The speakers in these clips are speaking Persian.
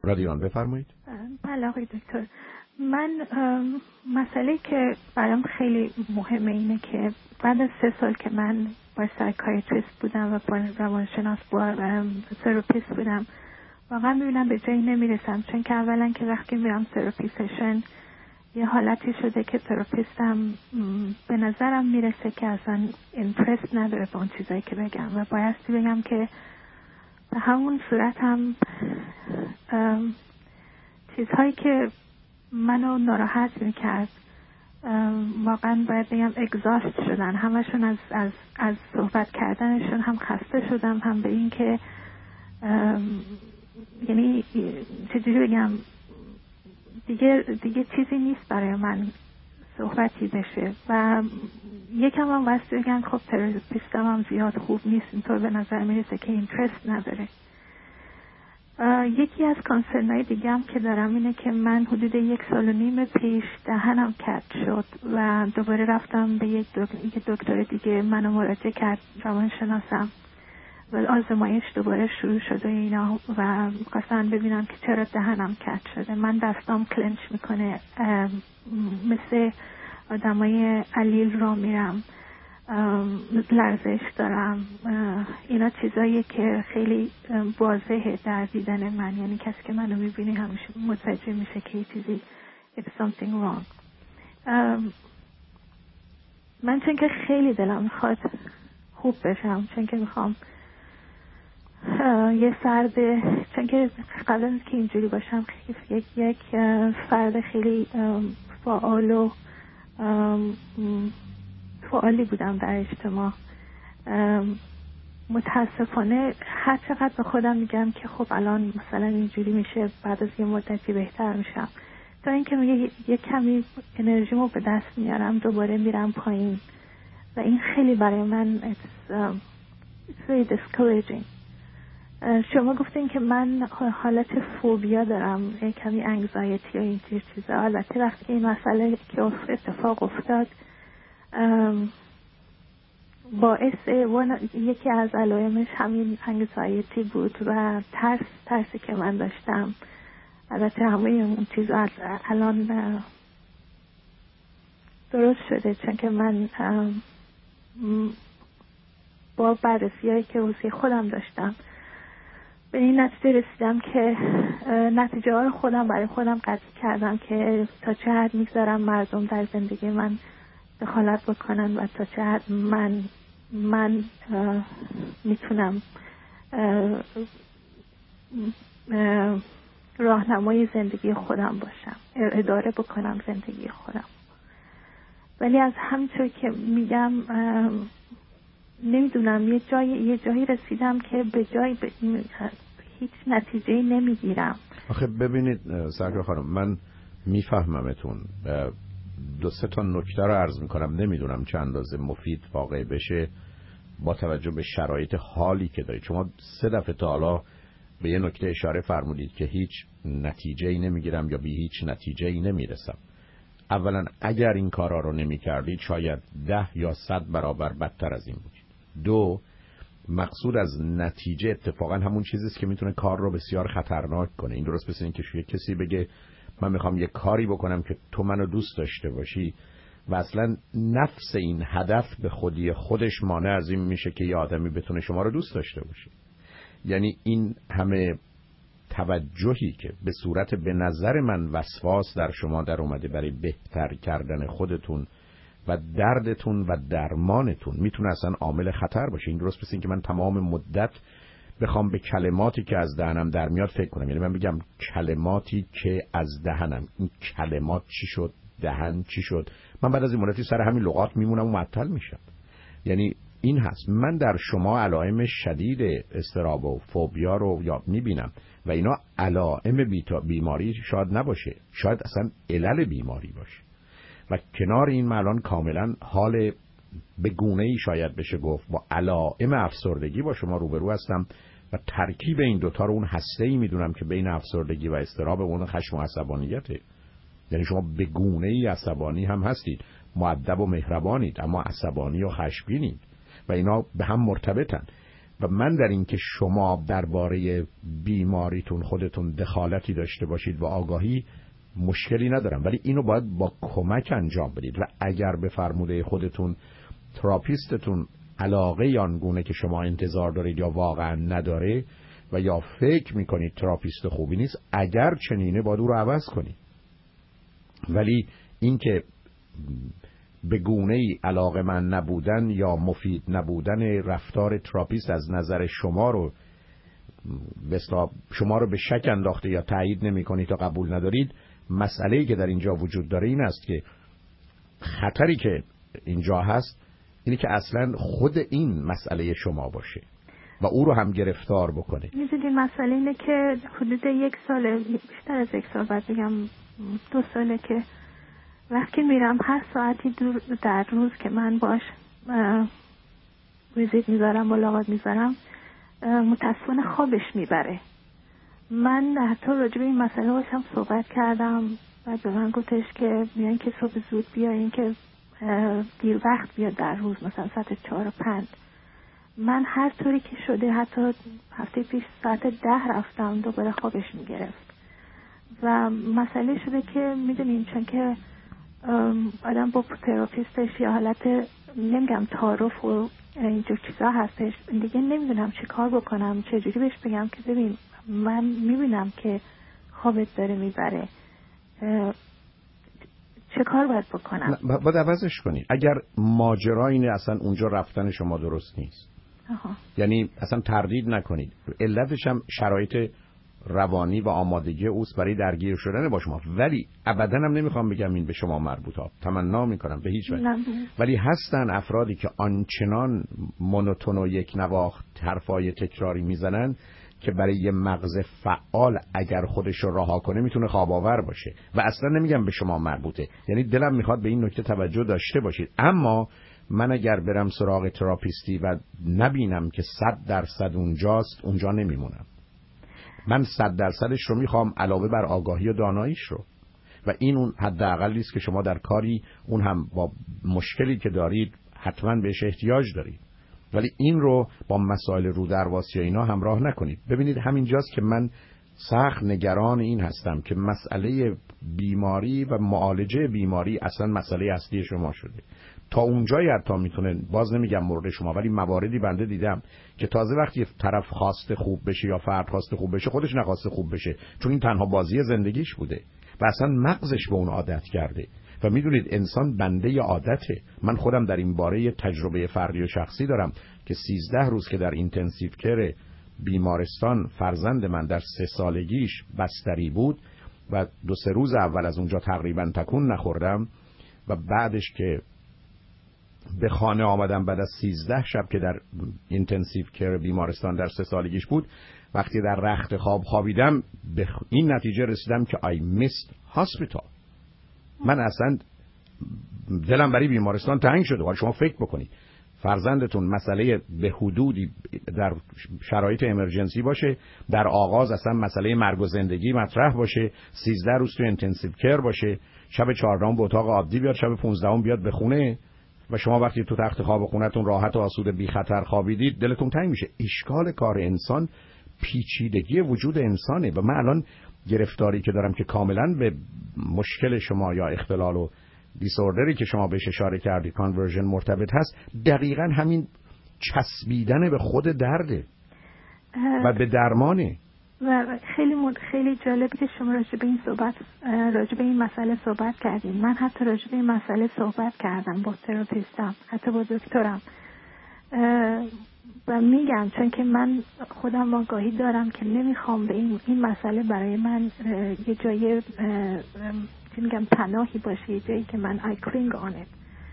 رادیوان بفرمایید. بله آقای دکتر، من مسئله که برام خیلی مهمه اینه که بعد از 3 سال که من با سایکایتریست بودم و با روانشناس با تراپیست بودم، واقعا میبینم به جایی نمیرسم. چون که اولا که وقتی میرم تراپی سشن یه حالتی شده که تراپیستم به نظرم میرسه که اصلا اینترست نداره به اون چیزایی که بگم و بایستی بگم که به همون صورت هم چیزهایی که منو ناراحت میکرد واقعا باید بگم اگزاست شدن. همشون از صحبت کردنشون هم خسته شدم، هم به این که یعنی چجوری بگم دیگه چیزی نیست برای من صحبتی بشه و یکم هم واسه بگم خب تراپیستم هم زیاد خوب نیست، اینطور به نظر میرسه که اینترست نداره. یکی از کانسرنای دیگه هم که دارم اینه که من حدود 1.5 سال پیش دهنم کج شد و دوباره رفتم به یک دکتر دیگه منو مراجعه کرد، روانشناسم، و آزمایش دوباره شروع شده اینا و خواستن ببینم که چرا دهنم کج شده. من دستام کلنچ میکنه، مثل آدمای علیل را میرم، لرزش دارم. اینا چیزایی که خیلی واضحه در دیدن من، یعنی کسی که منو میبینی همیشه متوجه میشه که چیزی it's something wrong. من چون که خیلی دلم میخواد خوب بشم، چون که میخوام یه فرد، چون که قبل از که اینجوری باشم یک فرد خیلی فعال و فعالی بودم در اجتماع. متاسفانه هر چقدر به خودم میگم که خب الان مثلا اینجوری میشه، بعد از یه مدتی بهتر میشم، تا اینکه یه کمی انرژیمو به دست میارم دوباره میرم پایین و این خیلی برای من it's very discouraging. شما گفتین که من حالت فوبیا دارم، یه کمی انگزایتی و اینجور چیزا. البته وقتی این مسئله که اتفاق افتاد باعث یکی از علائمش همین انگزایتی بود و ترسی که من داشتم. البته همه اون چیزا الان درست شده، چون که من با بررسی‌هایی که واسه خودم داشتم به این نتیجه رسیدم که نتیجه ها رو خودم برای خودم قطعی کردم که تا چه حد میگذارم مردم در زندگی من دخالت بکنن و تا چه حد من میتونم راهنمای زندگی خودم باشم، اداره بکنم زندگی خودم. ولی از همینطور که میگم نمیدونم یه جایی رسیدم که به جای هیچ نتیجه نمیگیرم. آخه ببینید سرکار خانم، من میفهممتون. 2-3 تا نکته رو عرض میکنم، نمیدونم چه اندازه مفید واقع بشه با توجه به شرایط حالی که دارید. شما 3 دفعه تا حالا به یه نکته اشاره فرمودید که هیچ نتیجه‌ای نمیگیرم یا به هیچ نتیجه‌ای نمیرسم. اولا اگر این کارا رو نمی‌کردید شاید 10 یا 100 برابر بدتر از این بودید. 2، مقصود از نتیجه اتفاقا همون چیزی است که میتونه کار رو بسیار خطرناک کنه. این درست مثل این که کسی بگه من میخوام یه کاری بکنم که تو منو دوست داشته باشی و اصلا نفس این هدف به خودی خودش مانع از این میشه که یه آدمی بتونه شما رو دوست داشته باشه. یعنی این همه توجهی که به صورت به نظر من وسواس در شما در اومده برای بهتر کردن خودتون و دردتون و درمانتون میتونه اصلا عامل خطر باشه. این درست مثل این که من تمام مدت بخوام به کلماتی که از دهنم در میاد فکر کنم. یعنی من بگم کلماتی که از دهنم، این کلمات چی شد، دهن چی شد، من بعد از این مدتی سر همین لغات میمونم و معطل میشم. یعنی این هست. من در شما علائم شدید اضطراب و فوبیا رو یا میبینم و اینا علائم بیماری شاید نباشه، شاید اصلا علل بیماری باشه. و کنار این الان کاملا حال به گونه‌ای شاید بشه گفت با علائم افسردگی با شما روبرو هستم و ترکیب این دوتا رو اون هسته‌ای میدونم که بین افسردگی و اضطراب اون خشم و عصبانیته. یعنی شما به گونه‌ای عصبانی هم هستید، مؤدب و مهربانید، اما عصبانی و خشمگینید و اینا به هم مرتبطن. و من در این که شما درباره بیماریتون خودتون دخالتی داشته باشید و آگاهی مشکلی ندارم، ولی اینو باید با کمک انجام بدید و اگر به فرموده خودتون تراپیستتون علاقه آنگونه که شما انتظار دارید یا واقعا نداره و یا فکر میکنید تراپیست خوبی نیست، اگر چنینه باید او رو عوض کنید. ولی اینکه به گونه‌ای علاقه من نبودن یا مفید نبودن رفتار تراپیست از نظر شما رو به شک انداخته یا تایید نمی‌کنید تا قبول ندارید، مسئله‌ای که در اینجا وجود داره این است که خطری که اینجا هست اینه که اصلا خود این مسئله شما باشه و او رو هم گرفتار بکنه. می‌دونید مسئله اینه که حدود 1 سال، بیشتر از 1 سال، بعد بگم 2 ساله که وقتی میرم هر ساعتی در روز که من باش ویزیت میذارم، ملاقات میذارم، متاسفانه خوابش میبره. من حتی راجع به این مسئله باشم صحبت کردم و به من گفتش که میان که صبح زود بیاین که دیر وقت بیاد در روز، مثلا ساعت 4 و 5. من هر طوری که شده حتی هفته پیش ساعت 10 رفتم، دوباره خوابش میگرفت و مسئله شده که میدونین چون که آدم با تراپیستش یا حالت نمیگم تعارف و اینجور چیزا هستش، دیگه نمیدونم چه کار بکنم، چجوری بهش بگم که ببین من میبینم که خوابت داره میبره، چه کار باید بکنم؟ باید عوضش کنی. اگر ماجرا اینه اصلا اونجا رفتن شما درست نیست. یعنی اصلا تردید نکنید، علتش هم شرایط روانی و آمادگی اوست برای درگیر شدن با شما، ولی ابدا هم نمیخوام بگم این به شما مربوطه، تمنا میکنم به هیچ وجه، ولی هستن افرادی که آنچنان مونوتون و یک نواخت حرفای تکراری میزنن که برای یه مغز فعال اگر خودش رو رها کنه میتونه خواب آور باشه و اصلا نمیگم به شما مربوطه. یعنی دلم میخواد به این نکته توجه داشته باشید. اما من اگر برم سراغ تراپیستی و نبینم که 100% اونجاست، اونجا نمیمونم. من 100%ش رو میخوام علاوه بر آگاهی و داناییش رو، و این اون حداقلی است که شما در کاری اون هم با مشکلی که دارید حتما بهش احتیاج دارید، ولی این رو با مسائل رودرواسی یا اینا همراه نکنید. ببینید همینجاست که من سخت نگران این هستم که مسئله بیماری و معالجه بیماری اصلا مسئله اصلی شما شده. تا اونجایی حتی میتونه، باز نمیگم مورد شما، ولی مواردی بنده دیدم که تازه وقتی طرف خواسته خوب بشه یا فرد خواسته خوب بشه خودش نخواسته خوب بشه، چون این تنها بازی زندگیش بوده و اصلا مغزش به اون عادت کرده. و میدونید انسان بنده ی عادته. من خودم در این باره تجربه فردی و شخصی دارم که 13 روز که در اینتنسیو کر بیمارستان فرزند من در 3 سالگیش بستری بود و 2-3 روز اول از اونجا تقریبا تکون نخوردم و بعدش که به خانه آمدم بعد از 13 شب که در اینتنسیو کر بیمارستان در 3 سالگیش بود، وقتی در رخت خواب خوابیدم به این نتیجه رسیدم که I missed hospital. من اصلا دلم برای بیمارستان تنگ شده. حالا شما فکر بکنید فرزندتون مسئله به حدودی در شرایط امرجنسی باشه، در آغاز اصلا مسئله مرگ و زندگی مطرح باشه، 13 روز تو اینتنسیو کر باشه، شب 14 به اتاق عادی بیاد، شب 15 بیاد به خونه و شما وقتی تو تخت خواب خونتون راحت و آسوده بی خطر خوابیدید دلتون تنگ میشه. اشکال کار انسان پیچیدگی وجود انسانه و من الان گرفتاری که دارم که کاملا به مشکل شما یا اختلال و دیسوردری که شما بهش اشاره کردید کانورژن مرتبط هست، دقیقاً همین چسبیدن به خود درده و به درمانه. و خیلی جالبه که شما راجع به این مسئله صحبت کردین. من حتی راجع به این مسئله صحبت کردم با تراپیستم، حتی با دکترم، و میگم چون که من خودم آگاهی دارم که نمیخوام به این مسئله برای من یه جای میگم پناهی باشه، یه جایی که من I cling on it.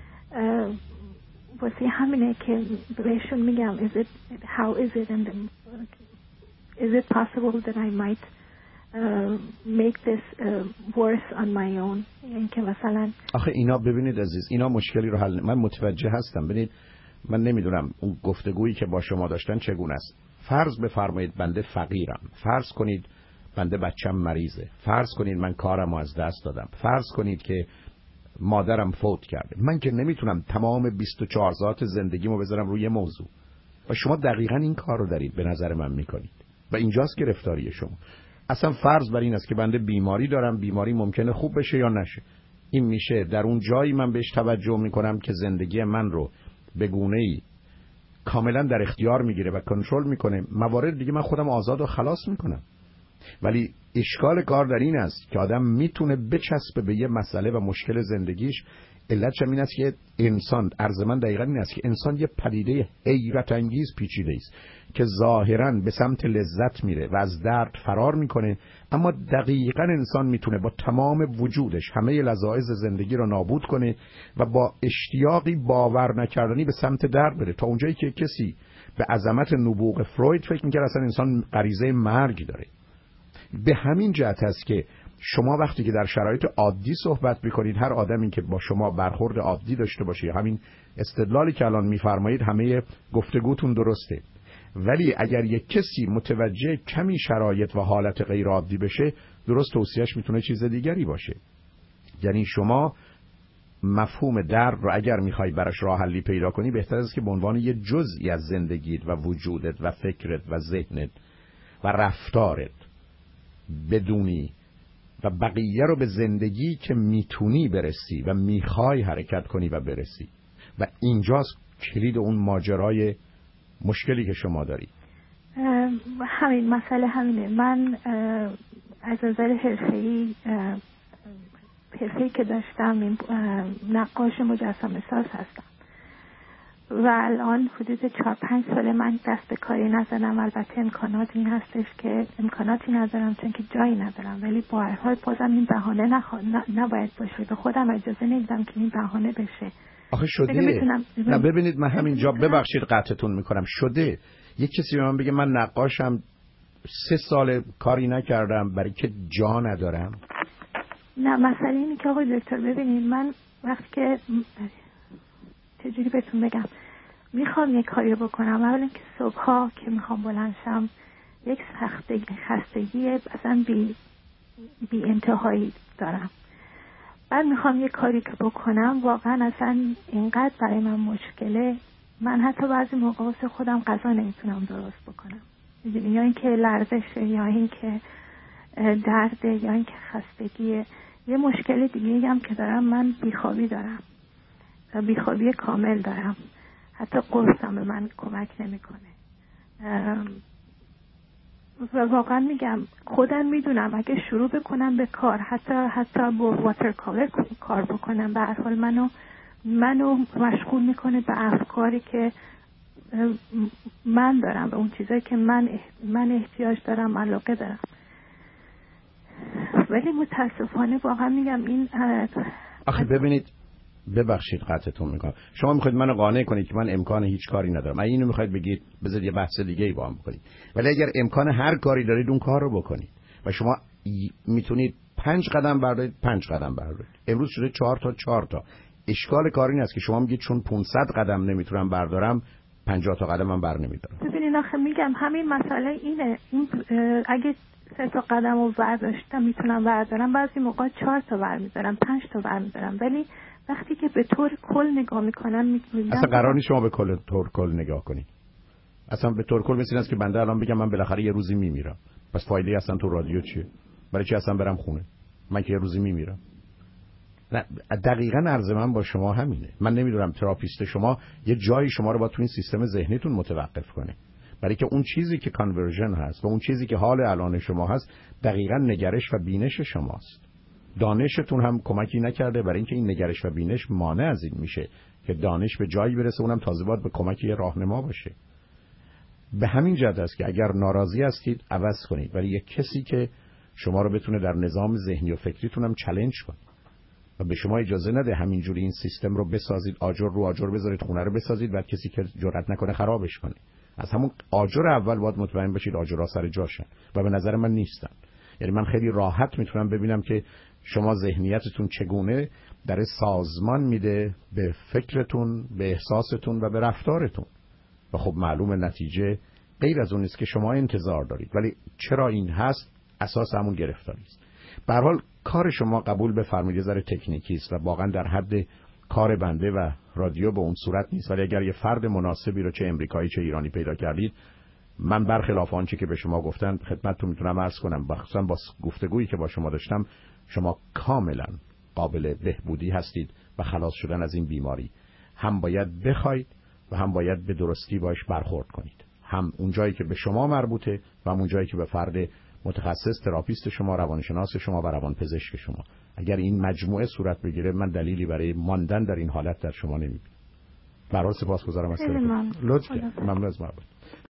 واسه همینه که بهشون میگم how is it and is it possible that I might make this worse on my own. یعنی که مثلا آخه اینا ببینید عزیز، اینا مشکلی رو حل، من متوجه هستم. ببینید من نمیدونم اون گفتگویی که با شما داشتن چگونه است. فرض بفرمایید بنده فقیرم، فرض کنید بنده بچم مریضه، فرض کنید من کارم از دست دادم، فرض کنید که مادرم فوت کرده. من که نمیتونم تمام 24 ساعت زندگیمو بذارم روی موضوع. و شما دقیقاً این کار رو دارید به نظر من میکنید و اینجاست گرفتاری شما. اصلا فرض بر این است که بنده بیماری دارم، بیماری ممکنه خوب بشه یا نشه. این میشه در اون جایی من بهش توجه میکنم که زندگی من رو به گونه‌ای کاملا در اختیار میگیره و کنترل میکنه. موارد دیگه من خودم آزاد و خلاص میکنم. ولی اشکال کار در این است که آدم میتونه بچسبه به یه مسئله و مشکل زندگیش. علتش این است که انسان، عرض من دقیقاً این است که انسان یه پدیده حیرت انگیز پیچیده است که ظاهراً به سمت لذت میره و از درد فرار میکنه، اما دقیقاً انسان میتونه با تمام وجودش همه لذایذ زندگی رو نابود کنه و با اشتیاقی باور نکردنی به سمت درد بره، تا اونجایی که کسی به عظمت نبوغ فروید فکر میکرد اصلا انسان غریزه مرگ داره. به همین جهت است که شما وقتی که در شرایط عادی صحبت میکنید، هر آدمی که با شما برخورد عادی داشته باشه، همین استدلالی که الان میفرمایید همه گفتگوتون درسته، ولی اگر یک کسی متوجه کمی شرایط و حالت غیر عادی بشه، درست توصیهش میتونه چیز دیگری باشه. یعنی شما مفهوم درد رو اگر میخوای براش راه حلی پیدا کنی، بهتر است که به عنوان یه جزئی از زندگیت و وجودت و فکرت و ذهنت و رفتارت بدونی و بقیه رو به زندگی که میتونی برسی و میخوای حرکت کنی و برسی. و اینجاست کلید اون ماجرای مشکلی که شما دارید. همین مسئله همینه. من از نظر حرفه‌ای که داشتم نقاش مجسمه ساز هستم و الان حدود 4-5 ساله من دست به کاری نزدم. البته امکانات این هستش که امکاناتی ندارم چون که جایی ندارم، ولی با هر حال بازم این بهانه نباید باشه. به خودم اجازه نمیدم که این بهانه بشه. آخه شده. نه ببینید، من همینجا ببخشید قطعتون میکنم، شده یک کسی به من بگه من نقاشم 3 سال کاری نکردم برای که جا ندارم. نه مسئله اینه که آقای دکتر ببینید، من وقتی که چجوری بهتون بگم میخوام یک کاری بکنم، اولا که صبحها که میخوام بلند شم یک خستگی اصلا بی انتهایی دارم. بعد میخوام یک کاری که بکنم واقعا اصلا اینقدر برای من مشکله، من حتی بعضی موقع واسه خودم غذا نمیتونم درست بکنم، یا اینکه لرزشه، یا اینکه درده، یا اینکه خستگیه. یه مشکل دیگه هم که دارم، من بیخوابی دارم، بیخوابی کامل دارم، حتی قرصم به من کمک نمیکنه. و واقعا میگم خودم میدونم اگه شروع بکنم به کار، حتی با واتر کالر کار بکنم، به هر حال منو مشغول میکنه به افکاری که من دارم، به اون چیزایی که من احتیاج دارم، علاقه دارم. ولی متاسفانه واقعا میگم این آخه ببینید، ببخشید قطعتون میکنم، شما میخواید منو قانع کنید که من امکان هیچ کاری ندارم. اینو میخواید بگید بذارید یه بحث دیگه ای با هم بکنید، ولی اگر امکان هر کاری دارید اون کار رو بکنید و شما میتونید 5 قدم بردارید 5 قدم بردارید. امروز شده 4 تا. اشکال کار این است که شما میگید چون 500 قدم نمیتونم بردارم 50 تا قدم من بر نمیدارم. ببینید آخه میگم همین مسئله اینه، اگه 3 تا قدم رو برداشتم میتونم بردارم، بعضی موقع 4 تا برمیدارم، 5 تا برمیدارم، ولی وقتی که به طور کل نگاه میکنم میگم اصلا قرار نیست شما به طور کل نگاه کنید. اصلا به طور کل مثل این است که بنده الان بگم من بالاخره یه روزی میمیرم، پس فایده اصلا تو رادیو چیه؟ برای چی اصلا برم خونه؟ من که یه روزی میمیرم. نه دقیقاً عرض من با شما همینه. من نمیدونم تراپیست شما یه جایی شما رو با تو این سیستم ذهنیتون متوقف کنه، برای که اون چیزی که کانورژن هست و اون چیزی که حال الان شما هست دقیقاً نگرش و بینش شماست. دانشتون هم کمکی نکرده برای اینکه این نگرش و بینش مانع از این میشه که دانش به جایی برسه، اونم تازه باید به کمک یه راهنما باشه. به همین جهت است که اگر ناراضی هستید عوض کنید، ولی یک کسی که شما رو بتونه در نظام ذهنی و فکریتون هم چالش کنه و به شما اجازه نده همینجوری این سیستم رو بسازید، آجر رو آجر بذارید، خونه رو بسازید، بعد کسی که جرئت نکنه خرابش کنه. از همون آجر اول باید مطمئن باشید آجرها سر جاشن و به نظر من نیستن. یعنی من خیلی راحت میتونم ببینم که شما ذهنیتتون چگونه در سازمان میده به فکرتون، به احساستون و به رفتارتون و خب معلوم نتیجه غیر از اون است که شما انتظار دارید. ولی چرا این هست؟ اساس همون گرفتاری است. به هر حال کار شما قبول بفرمایید ذره تکنیکی است و واقعا در حد کار بنده و رادیو به اون صورت نیست، ولی اگر یه فرد مناسبی رو چه امریکایی چه ایرانی پیدا کردید، من برخلاف آنچه که به شما گفتن خدمتتون میتونم عرض کنم، خصوصا با گفتگویی که با شما داشتم، شما کاملا قابل بهبودی هستید و خلاص شدن از این بیماری هم باید بخواید و هم باید به درستی باش برخورد کنید، هم اون جایی که به شما مربوطه و هم اون جایی که به فرد متخصص، تراپیست شما، روانشناس شما و روانپزشک شما. اگر این مجموعه صورت بگیره من دلیلی برای ماندن در این حالت در شما نمیبینم. برای سپاسگزارم از تلفن. لطفاً ممنون از محبت.